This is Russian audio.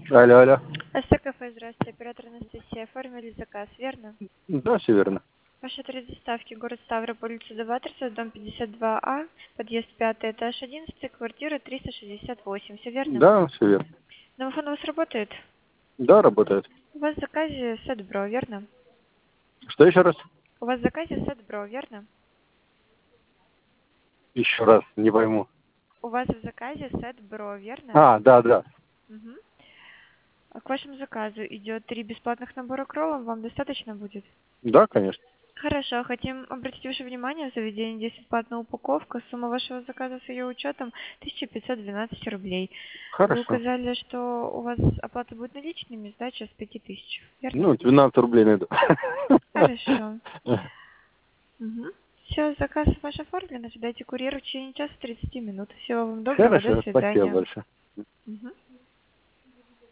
Алло, алло. СТ-кафе, здравствуйте. Оператор Анастасия. Оформили заказ, верно? Да, все верно. Ваш адрес доставки: город Ставрополь, улица Доватерса, дом 52А, подъезд 5, этаж 11, квартира 368. Все верно? Да, все верно. Домофон у вас работает? Да, работает. У вас в заказе сет Бро, верно? Что еще раз? У вас в заказе сет Бро, верно? Еще раз, не пойму. У вас в заказе сет Бро, верно? А, да, да. Угу. К вашему заказу идет 3 бесплатных набора к роллам. Вам достаточно будет? Да, конечно. Хорошо, хотим обратить ваше внимание, в заведении здесь бесплатная упаковка. Сумма вашего заказа с ее учетом 1512 рублей. Вы Хорошо. указали, что у вас оплата будет наличными, сдача с 5000, верно? Ну, 12 рублей найду. Хорошо. Угу. Все, заказ ваш оформлен. Ожидайте курьера в течение часа 30 минут. Всего вам доброго, до Хорошо, спасибо свидания. большое. Угу.